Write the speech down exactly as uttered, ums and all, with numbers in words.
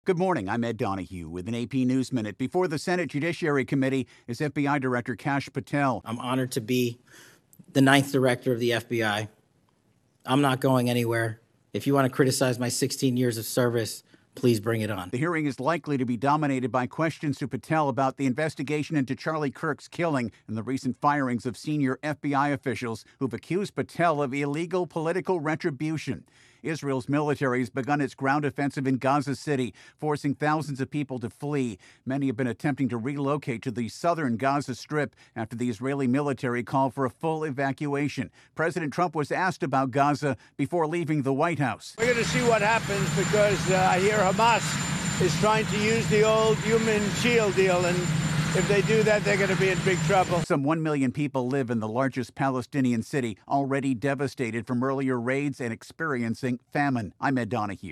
Good morning. I'm Ed Donahue with an A P News Minute. Before the Senate Judiciary Committee is F B I Director Kash Patel. I'm honored to be the ninth director of the F B I. I'm not going anywhere. If you want to criticize my sixteen years of service, please bring it on. The hearing is likely to be dominated by questions to Patel about the investigation into Charlie Kirk's killing and the recent firings of senior F B I officials who've accused Patel of illegal political retribution. Israel's military has begun its ground offensive in Gaza City, forcing thousands of people to flee. Many have been attempting to relocate to the southern Gaza Strip after the Israeli military called for a full evacuation. President Trump was asked about Gaza before leaving the White House. We're going to see what happens because uh, I hear Hamas is trying to use the old human shield deal, and if they do that, they're going to be in big trouble. Some one million people live in the largest Palestinian city, already devastated from earlier raids and experiencing famine. I'm Ed Donahue.